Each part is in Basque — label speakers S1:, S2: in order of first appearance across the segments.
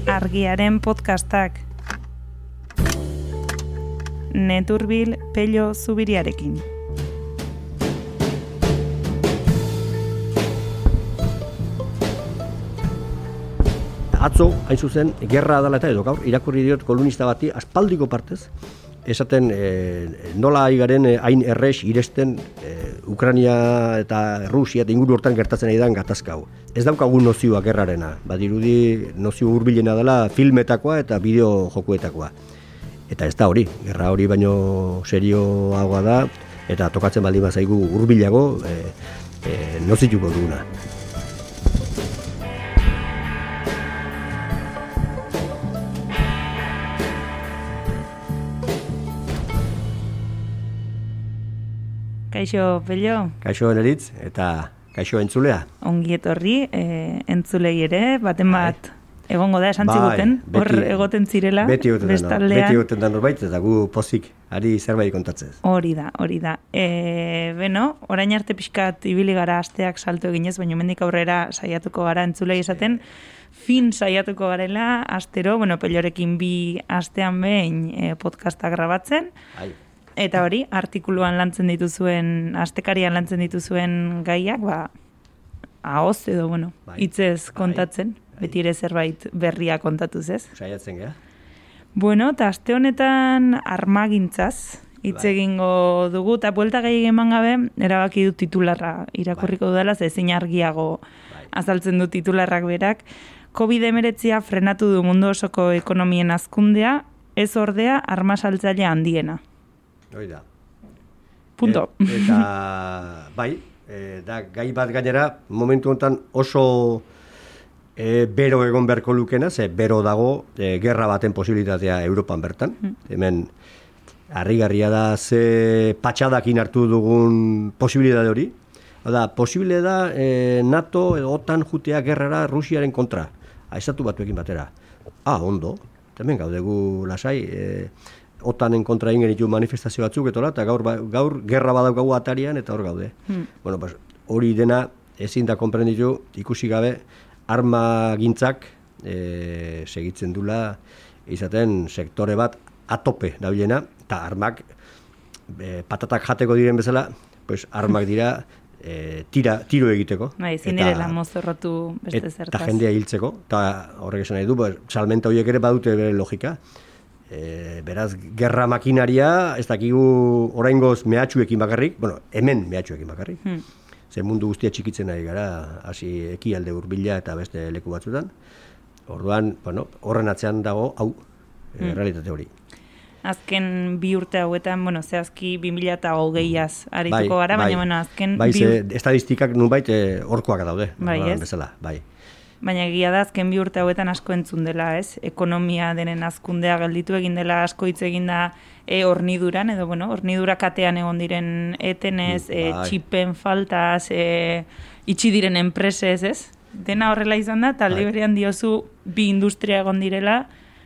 S1: Argiaren podcastak. Neturbil Pello Zubiriarekin.
S2: Atzo, hain zuzen, gerra dela eta edo gaur, irakurri diot kolumnista bati, aspaldiko partez, esaten nola aigaren hain errex iresten Ukraina eta Rusia eta inguru hortan gertatzen ari da gatazka hau. Ez daukagu nozioa gerrarena, badirudi nozio hurbilena dela filmetakoa eta bideo jokuetakoa. Eta ez da hori, gerra hori baino serioagoa da, eta tokatzen baldin bazaigu hurbilago nozituko duguna.
S1: Kaixo, Pello.
S2: Kaixo Eneritz eta kaixo entzulea.
S1: Ongi etorri, entzulei ere, baten bat egongo da esan ziguten, hor egoten zirela, bestaldean.
S2: Beti egoten da norbait, eta gu pozik ari zerbait kontatzez.
S1: Hori da. Orain arte pixkat ibili gara asteak salto eginez, baina hemendik aurrera saiatuko gara entzulei esaten, fin saiatuko garela, astero, Pellorekin bi astean behin podcasta grabatzen. Eta hori, artikuluan lantzen dituzuen, astekarian lantzen dituzuen gaiak, ahoz edo, hitzez kontatzen, beti ere zerbait berria kontatuz, ez?
S2: Saiatzen gara.
S1: Eta aste honetan armagintzaz hitz egingo dugu, eta buelta gehi eman gabe, erabaki du titularra irakurriko dudala, ezin argiago azaltzen du titularrak berak. COVID-19 frenatu du mundu osoko ekonomien hazkundea, ez ordea armasaltzaile handiena.
S2: Hoi da.
S1: Punto.
S2: Eta da gai bat gainera, momentu honetan oso bero egon beharko lukena, ze bero dago gerra baten posibilitatea Europan bertan. Hemen harrigarria da ze patxadakin hartu dugun posibilitate hori. Posible da NATO edo OTAN jutea gerrara Rusiaren kontra. Estatu batuekin batera. Ondo. Hemen gaudegu lasai. OTANen kontra egin genitu manifestazio batzuk eta gaur gerra badaukagu atarian eta hor gaude. Hori dena ezin da konprenditu ikusi gabe armagintzak segitzen dula izaten sektore bat atope dabilena eta armak patatak jateko diren bezala, armak dira tiro egiteko.
S1: Zinerela mozorrotu beste zertaz.
S2: Eta jendea hiltzeko, eta horrek esan nahi du, salmenta horiek ere badute bere logika. Beraz, gerra makinaria, ez dakigu oraingoz mehatxuekin bakarrik, hemen mehatxuekin bakarrik. Ze mundu guztia txikitzen ari gara, hasi ekialde hurbila eta beste leku batzutan. Orduan, horren atzean dago, hau, realitate hori.
S1: Azken bi urte hauetan, zehazki 2020az arituko gara, baina azken...
S2: Estadistikak nunbait horkoak daude, bezala,
S1: Baina egia da, azken bi urte hauetan asko entzun dela, ez? Ekonomia denen hazkundea gelditu egin dela, asko hitz egin da horniduran, edo hornidura katean egon diren etenez, txipen faltaz, itxi diren enpresez, ez? Dena horrela izan da, talde berean diozu bi industria egon direla,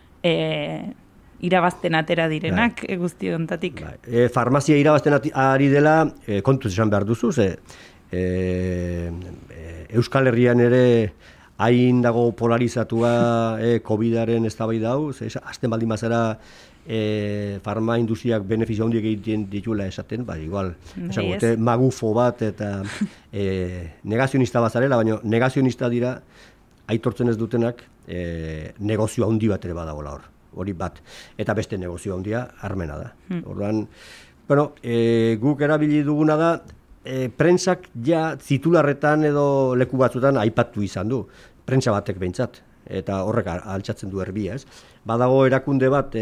S1: irabazten atera direnak, guzti ontatik.
S2: Farmazia irabazten ari dela, kontuz esan behar duzu, Euskal Herrian ere hain dago polarizatua COVID-aren eztabaida hau, azten baldin bazara farma industriak benefizio handiak egiten dituela esaten, igual, magufo bat eta negazionista bazarela, baina negazionista dira aitortzen ez dutenak negozio handi bat ere badagoela hori bat, eta beste negozio handia armena da. Orduan, guk erabili duguna da, prentsak titularretan edo leku batzutan aipatu izan du, prentsa batek behintzat, eta horrek altxatzen du erbia, ez? Badago erakunde bat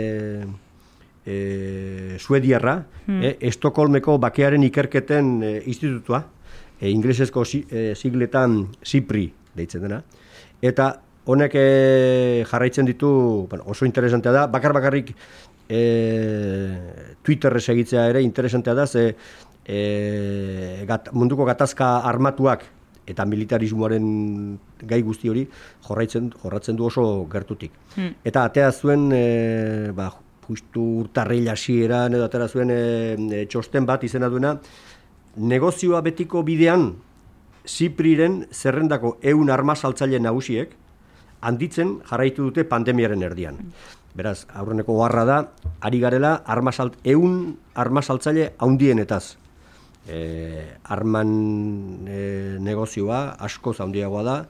S2: suediarra, Estokolmeko bakearen ikerketen institutua, inglesezko sigletan SIPRI deitzen dena, eta honek jarraitzen ditu, oso interesantea da, bakarrik Twitterrez egitzea ere interesantea da, ze munduko gatazka armatuak eta militarismoaren gai guzti hori jorratzen du oso gertutik. Eta atea zuen, justu urtarril hasieran edo atera zuen txosten bat izena duena, negozioa betiko bidean Zipriren zerrendako 100 arma saltzaile nagusiek handitzen jarraitu dute pandemiaren erdian. Beraz, aurreneko oharra da, ari garela armasaltzaile handienetaz. Arman negozioa askoz handiagoa da,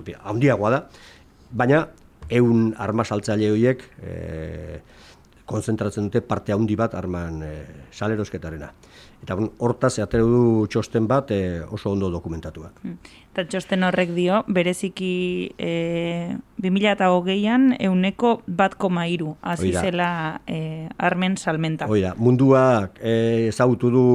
S2: baina 100 armasaltzaile horiek konzentratzen dute parte handi bat arman salerosketarena. Eta hortaz atera du txosten bat oso ondo dokumentatuak.
S1: Eta txosten horrek dio, bereziki 2020an 1,3 hasi zela armen salmenta.
S2: Oida, munduak ezagutu du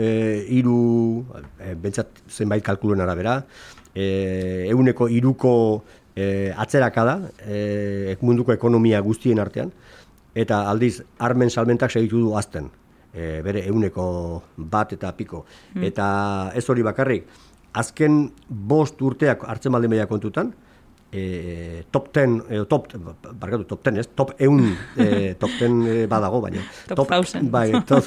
S2: bentsat zenbait kalkuluen arabera, 1,3ko atzerakada munduko ekonomia guztien artean, eta aldiz armen salmentak segitu du hazten. Bere 1,1 eta piko. Eta ez hori bakarrik, azken 5 urteak hartzen baldin behar kontutan, top 100 badago, baina.
S1: Top 1000.
S2: Bai, top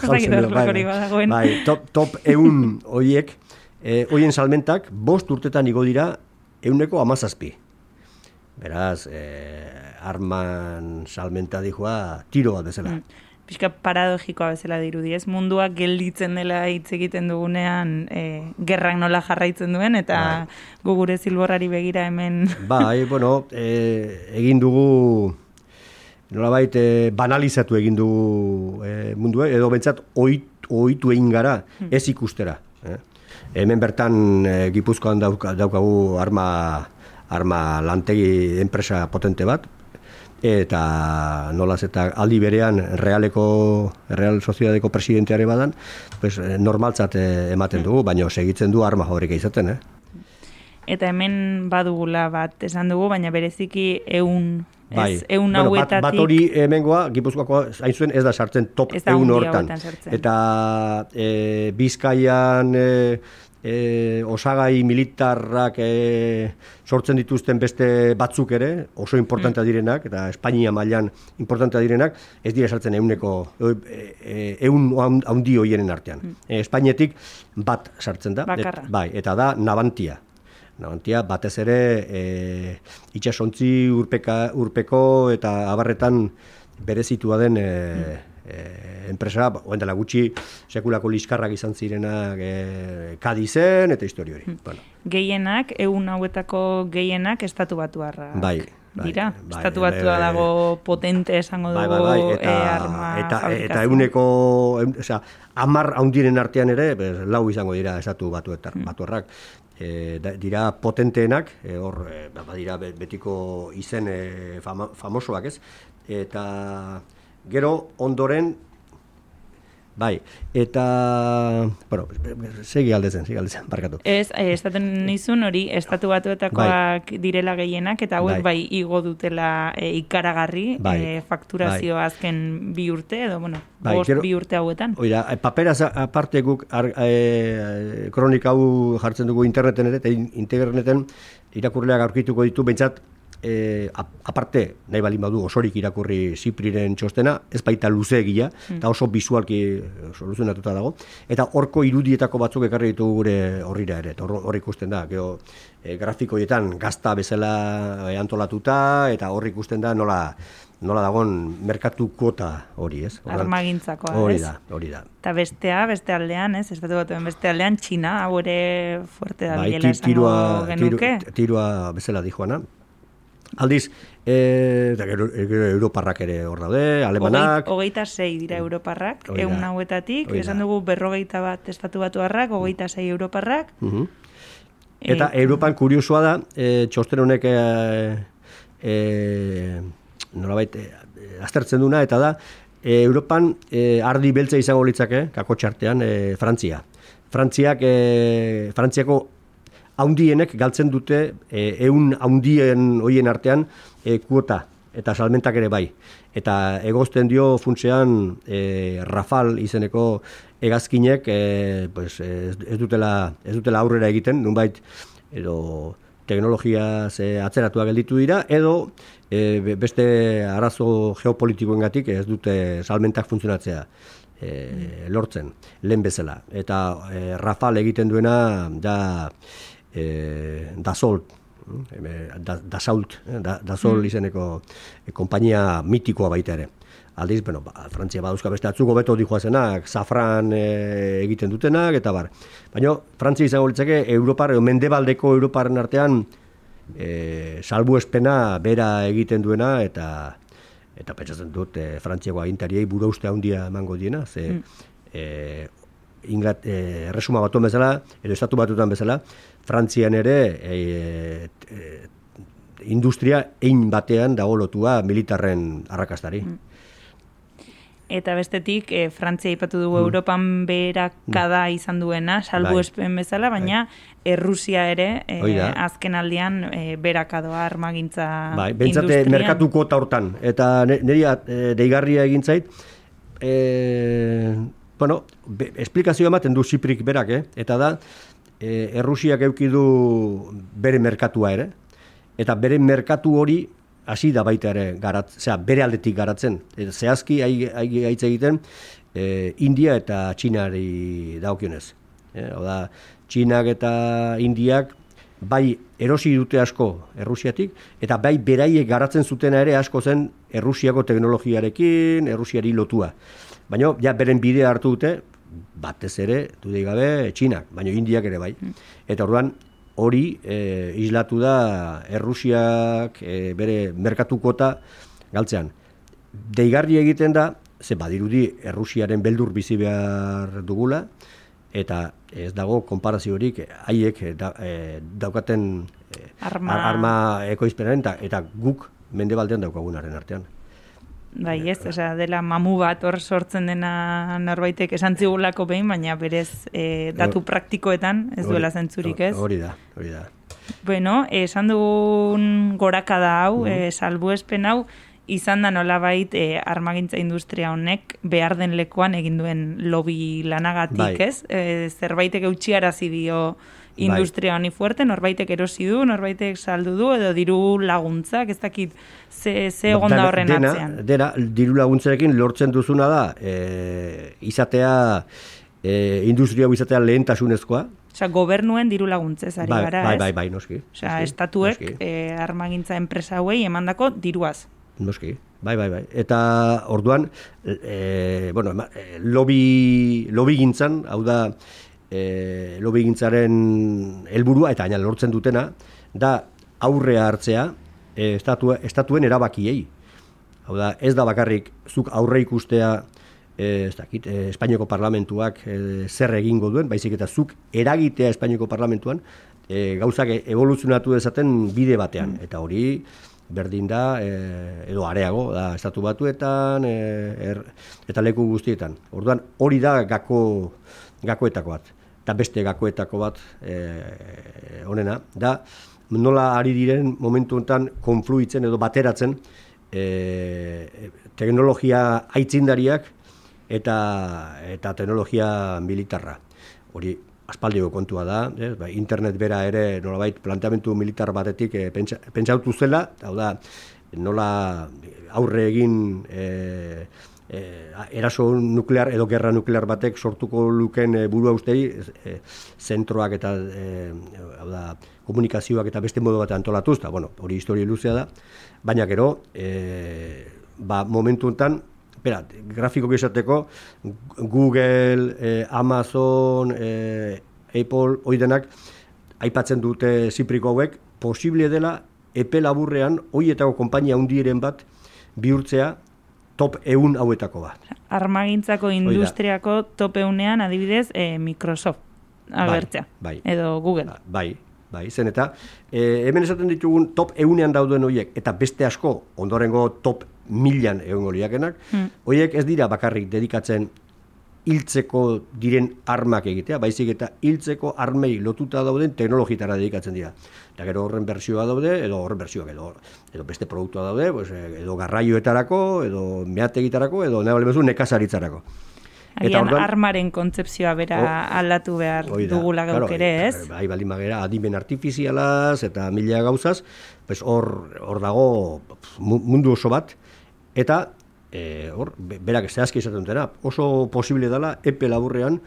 S2: 100 horiek, horien salmentak 5 urtetan igo dira 1,17. Beraz, arman salmenta dijoa tiro bat bezala.
S1: Pixka paradogikoa bezala dirudi, ez? Munduak gelditzen dela hitz egiten dugunean gerrak nola jarraitzen duen, eta gu gure zilborrari begira hemen...
S2: Bai, bueno, egin dugu, nolabait banalizatu egin dugu mundua, edo bentsat ohitu egin gara ez ikustera. Hemen bertan Gipuzkoan daukagu arma lantegi enpresa potente bat, eta nolaz eta aldi berean Real Sociedadeko presidenteare badan, pues, normaltzat ematen dugu, baina segitzen du arma fabrika izaten.
S1: Eta hemen badugula bat esan dugu, baina bereziki 100 hauetatik...
S2: Bat hori hemengoa, Gipuzkoakoa hain zuen ez da sartzen top 100 hortan. Eta Bizkaian... osagai militarrak sortzen dituzten beste batzuk ere, oso importantea direnak, eta Espainia mailan importantea direnak, ez dira sartzen 100 handi hoienen artean. Espainetik bat sartzen da, eta da Navantia. Navantia batez ere itsasontzi urpeko eta abarretan berezitua den enpresa, oen dela gutxi sekulako liskarrak izan zirenak Kadizen eta histori hori.
S1: Gehienak, 100 hauetako gehienak estatu batuarrak. Dira, estatu batua dago potente esango dugu arma
S2: eta 10 handiren artean ere, 4 izango dira estatu batuarrak. Dira potenteenak, hor dira betiko izen famosoak, ez? Eta gero ondoren, eta, bueno, segi aldezen, barkatu.
S1: Estaten nizun hori, estatu batuetakoak direla gehienak, eta hauek bai igo dutela ikaragarri, fakturazioa azken 2 urte, edo, bueno, 2 urte hauetan.
S2: Oida, paperaz aparte guk kronika hau jartzen dugu interneten ere, eta interneten irakurleak aurkituko ditu, bentsat, aparte, nahi balin badu osorik irakurri Zipriren txostena, ez baita luzeegia, eta oso bisualki soluzionatuta dago, eta horko irudietako batzuk ekarri ditugu gure horrira ere, eta hor ikusten da, grafikoietan gazta bezala antolatuta, eta hor ikusten da nola dagoen merkatu kuota hori, ez?
S1: Armagintzakoa, ez?
S2: Hori da.
S1: Eta beste aldean, ez? Estatu batuen beste aldean, Txina, hau ere fuerte da bilela esango genuke.
S2: Tirua bezala dijoana. Aldiz, Europarrak ere hor daude, alemanak...
S1: 26 dira Europarrak, 100 hauetatik, esan dugu 51 estatu batuarrak, 26 Europarrak.
S2: Eta Europan kuriosoa da, txosten honek nolabait aztertzen duna, eta da, Europan ardi beltza izango litzake, kakotxartean, Frantzia. Frantziako haundienek galtzen dute 100 haundien hoien artean kuota eta salmentak ere bai. Eta egozten dio funtsean Rafale izeneko hegazkinek ez dutela aurrera egiten, nunbait edo teknologia atzeratua gelditu dira, edo beste arazo geopolitikoengatik ez dute salmentak funtzionatzea lortzen, lehen bezala. Eta Rafale egiten duena da Dassault Dassault izeneko konpainia mitikoa baita ere. Aldiz, Frantzia baduzka beste atzuko beto dijoazenak, safran egiten dutenak, eta bar. Baina, Frantzia izango litzake, mendebaldeko Europaren artean, salbuespena bera egiten duena, eta pentsatzen dut, Frantziako agintariei burauste handia emango diena, ze Erresuma Batuen bezala, edo Estatu Batuetan bezala, Frantzian ere industria ein batean dago lotua militarren arrakastari.
S1: Eta bestetik, Frantzia ipatu dugu Europan beherakada izan duena, salbuespen bezala, baina Errusia ere azken aldian beherakadoa armagintza industrian.
S2: Bentsate merkatuko eta hortan. Eta niri deigarria egin zait, esplikazioa ematen du Ziprik berak, eta da, Errusiak eduki du bere merkatua ere, eta bere merkatu hori hasi da baita ere bere aldetik garatzen. Zehazki gaitz egiten India eta Txinari dagokionez. Oda, Txinak eta Indiak bai erosi dute asko Errusiatik, eta bai beraiek garatzen zutena ere asko zen Errusiako teknologiarekin, Errusiari lotua. Baina, beren bidea hartu dute, batez ere, dudei gabe, Txinak, baina Indiak ere bai. Eta orduan, hori islatu da Errusiak bere merkatukota galtzean. Deigarri egiten da, ze badirudi Errusiaren beldur bizi behar dugula, eta ez dago konparaziorik haiek daukaten arma ekoizpenaren eta guk mendebaldean daukagunaren artean.
S1: Bai, ez, dela mamu bat hor sortzen dena norbaitek esan zigulako behin, baina berez datu praktikoetan ez duela zentzurik, ez?
S2: Hori da.
S1: Bueno, esan dugun gorakada hau, salbuespen hau, izan da nolabait armagintza industria honek behar den lekuan egin duen lobby lanagatik, ez? Zerbaitek eutxiarazi dio industria honi fuerte, norbaitek erosi du, norbaitek saldu du, edo diru laguntzak, ez dakit ze egonda horren atzean.
S2: Dena, diru laguntzarekin lortzen duzuna da, industria hau izatea lehentasunezkoa.
S1: Gobernuen diru laguntzez ari gara, ez?
S2: Bai, noski.
S1: Estatuek armagintza enpresa hauei emandako diruaz.
S2: Noski, bai. Eta orduan, lobby gintzan, hau da, lobby gintzaren helburua eta lortzen dutena, da aurrea hartzea estatuen erabakiei. Hau da, ez da bakarrik zuk aurre ikustea Espainiako parlamentuak zer egingo duen, baizik eta zuk eragitea Espainiako parlamentuan gauzak evoluzionatu dezaten bide batean. Eta hori berdin da, edo areago, da, Estatu Batuetan, eta leku guztietan. Orduan, hori da gakoetako bat. Eta beste gakoetako bat honena, da, nola ari diren momentu honetan konfluitzen edo bateratzen teknologia aitzindariak eta teknologia militarra. Hori, aspaldiko kontua da, internet bera ere nolabait planteamendu militar batetik pentsautu zela, hau da, nola aurre egin eraso nuklear edo gerra nuklear batek sortuko luken burua ustei, zentroak eta komunikazioak eta beste modu bat antolatuz, eta hori historia luzea da, baina gero, momentu honetan, grafikoki esateko, Google, Amazon, Apple, oidenak, aipatzen dute Zipriko hauek, posible dela epe laburrean, hoietako konpainia handiren bat bihurtzea top 100 hauetako bat.
S1: Armagintzako industriako top 100ean adibidez Microsoft agertzea, edo Google. Bai, zen eta hemen esaten ditugun top 100ean dauden horiek, eta beste asko ondorengo top 1000an egongo liakenak, horiek ez dira bakarrik dedikatzen hiltzeko diren armak egitea, baizik eta hiltzeko armei lotuta dauden teknologietara dedikatzen dira. Eta gero horren bertsioa daude, edo beste produktua daude, edo garraioetarako, edo meategitarako, edo nekazaritzarako. Agian armaren kontzepzioa bera aldatu behar dugula gauk ere, ez?
S2: Bai, baldin bagera, adimen artifizialaz eta mila gauzaz, hor dago mundu oso bat, eta berak zehazki izaten dutena, oso posible dela epe laburrean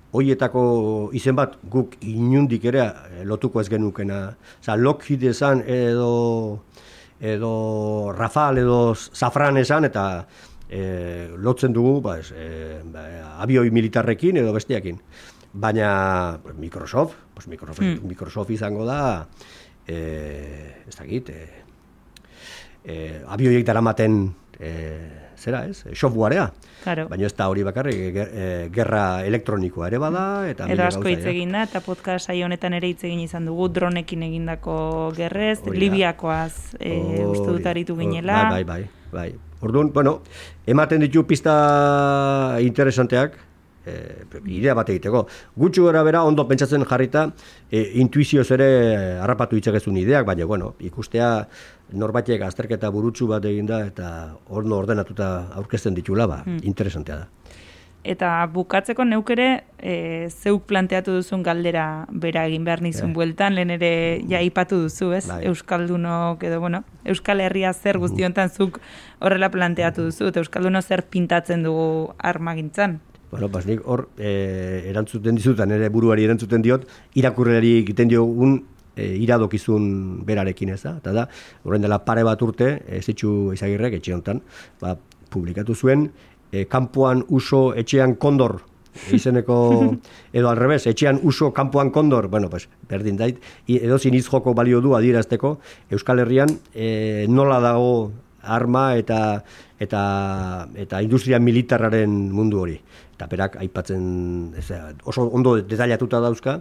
S2: hoietako izen bat guk inundik ere lotuko ez genukena. Osa, Lockheed esan edo Rafale edo Safran esan eta lotzen dugu abioi militarrekin edo besteakin. Baina Microsoft izango da ez dakit abioiek daramaten softwarea.
S1: Claro.
S2: Baina ez da hori bakarrik, gerra elektronikoa ere bada.
S1: Edo asko hitz egin da, eta podcast saio honetan ere hitz egin izan dugu, dronekin egindako gerrez, Libiakoaz uste dut aritu ginela.
S2: Bai. Orduan, ematen ditu pista interesanteak, idea bat egiteko. Gutxu gara bera, ondo pentsatzen jarrita, intuizioz ere harrapatu itzakezun ideak, baina, ikustea norbaitek azterketa burutsu bat eginda eta ondo ordenatuta aurkezten ditula, interesantea da.
S1: Eta bukatzeko neuk ere, zeuk planteatu duzun galdera bera egin behar nizun bueltan, lehen ere aipatu duzu, ez? Bai. Euskaldunok edo, Euskal Herria zer guztiontan zuk horrela planteatu duzu, eta Euskalduno zer pintatzen dugu armagintzan?
S2: Nik hor erantzuten dizutan, ere buruari erantzuten diot, irakurreri egiten diogun iradokizun berarekin ez da. Eta da, horren dela pare bat urte, Zitsu Izagirrek etxe honetan, publikatu zuen, kanpoan uso etxean kondor, izeneko, edo alrebez, etxean uso kanpoan kondor, berdin dait, edozin izjoko balio du adierazteko, Euskal Herrian nola dago arma eta industria militarraren mundu hori. Eta berak aipatzen, oso ondo detailatuta dauzka,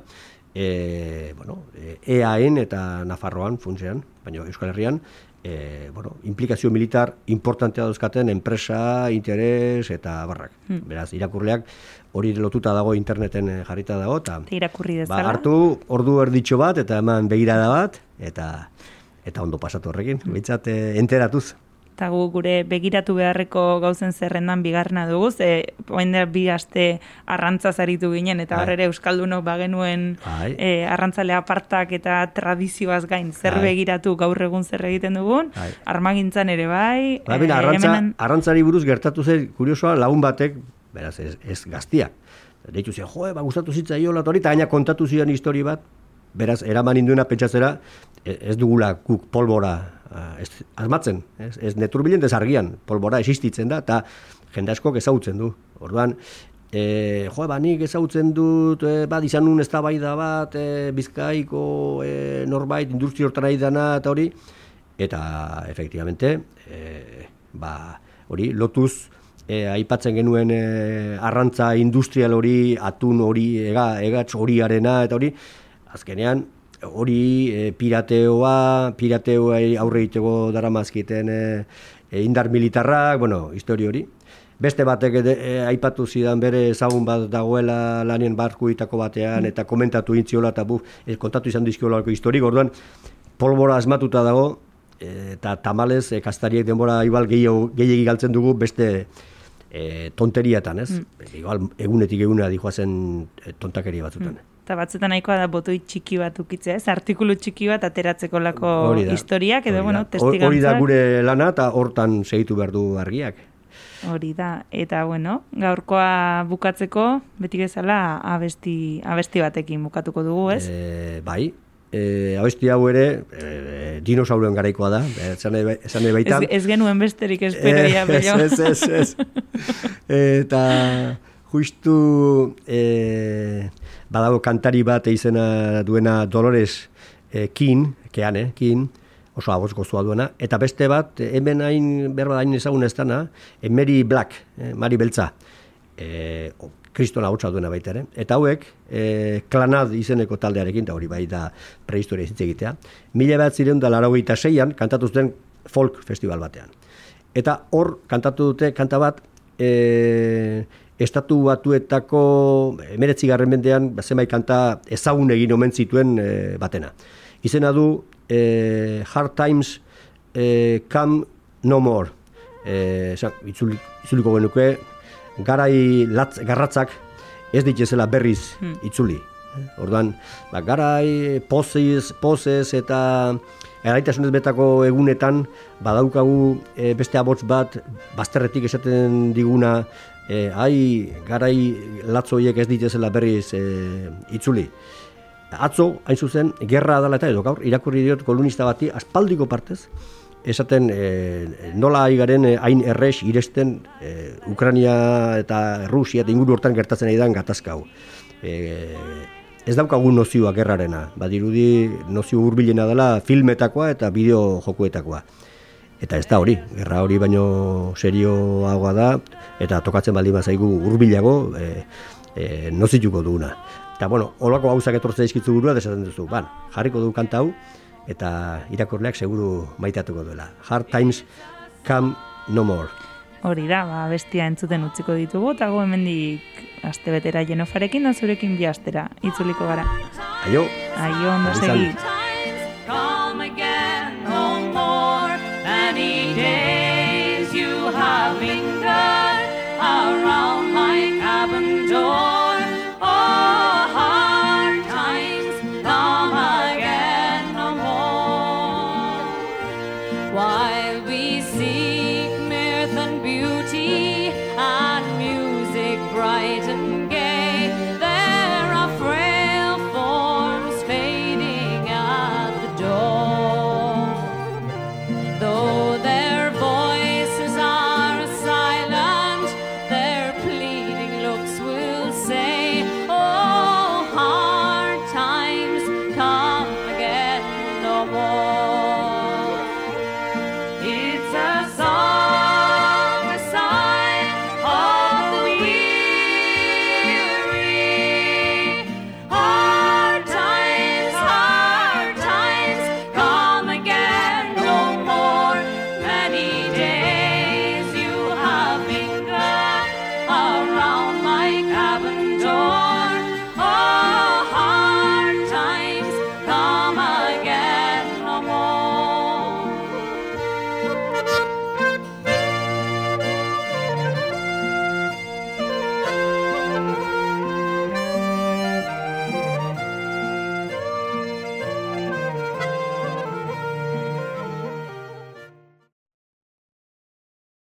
S2: EAN eta Nafarroan funtsean, baina Euskal Herrian, implikazio militar importantea dauzkaten enpresa, interes eta barrak. Beraz, irakurleak hori lotuta dago interneten jarrita dago, eta
S1: irakurri dezala.
S2: Hartu ordu erditxo bat, eta eman begirada bat, eta ondo pasatu horrekin, behintzat enteratuz.
S1: Eta gure begiratu beharreko gauzen zerrendan bigarrena dugu, oain da bi aste arrantzaz aritu ginen, eta horre ere Euskaldunok bagenuen arrantzale apartak eta tradizioaz gain, zer begiratu gaur egun zer egiten dugun, armagintzan ere bai.
S2: Arrantzari buruz gertatu zen, kuriosoa, lagun batek, beraz ez gaztia. Deitu zen, gustatu zitzaiola, eta gaina kontatu zidan histori bat, beraz, eraman induena pentsatzera, ez dugula guk polbora asmatzen, ez neturbilen desargian, polbora existitzen da, eta jende askok ezagutzen du. Orduan, nik ezagutzen dut, izan eztabaida bat, Bizkaiko norbait, industri hortara idana, eta hori, eta, efektibamente, hori, lotuz, aipatzen genuen arrantza industrial hori, atun hori, egatz horiarena, eta hori, azkenean, hori pirateoa aurre egiteko daramazkiten indar militarrak, histori hori. Beste batek aipatu zidan bere ezagun bat dagoela lanien barkuitako batean, eta komentatu intziola, eta kontatu izan dizkiolako historik, orduan polbora asmatuta dago, eta tamalez kastariek denbora igual gehiegi galtzen dugu beste tonteriatan, ez? Igual egunetik egunera dijoazen tontakeria batzutan.
S1: Eta batzutan nahikoa da botoi txiki bat ukitzea, ez? Artikulu txiki bat ateratzeko lako historiak, edo, testigantzak. Hori da
S2: gure lana, eta hortan segitu behar du argiak.
S1: Hori da, eta, gaurkoa bukatzeko, beti bezala abesti batekin bukatuko dugu, ez?
S2: Bai, abesti hau ere, dinosauroen garaikoa da, esan baita.
S1: Ez genuen besterik esperoia, bello.
S2: Ez. Eta justu badago kantari bat izena duena Dolores Keane, oso aboz gozua duena, eta beste bat, hemen hain ezagun ez dana, Mary Black, Mari Beltza, kristona hotza duena baita ere, eta hauek Klanad izeneko taldearekin, eta hori bai da prehistoria hitz egitea, 1986an kantatu zuten folk festival batean. Eta hor kantatu dute kanta bat, Estatu Batuetako 19. mendean zenbait kanta ezagun egin omen zituen batena. Izena du Hard Times Come No More. Itzuliko genuke, garai garratzak ez dituzela berriz itzuli. Orduan, garai pozez eta eraitasunez betako egunetan badaukagu beste abots bat bazterretik esaten diguna garai latzoiek ez ditezela berriz itzuli. Atzo, hain zuzen, gerra dela eta edo gaur, irakurri diot kolumnista bati, aspaldiko partez, esaten nola aigaren hain errex iresten Ukraina eta Rusia eta inguru hortan gertatzen ari da gatazka hau. Ez daukagun nozioa gerrarena, badirudi nozio hurbilena dela filmetakoa eta bideo jokuetakoa. Eta ez da hori, gerra hori baino serioagoa da, eta tokatzen baldin bazaigu hurbilago nozituko duguna. Eta, bueno, holako gauzak etortzen dizkitzu burua, desaten duzu, jarriko du kanta hau, eta irakurleak seguru maitatuko duela. Hard times come no more.
S1: Hori da, bestia entzuten utziko ditugu, eta hemendik astebetera Jenofarekin da zurekin bi astera itzuliko gara.
S2: Aio!
S1: Aio, ondo segi!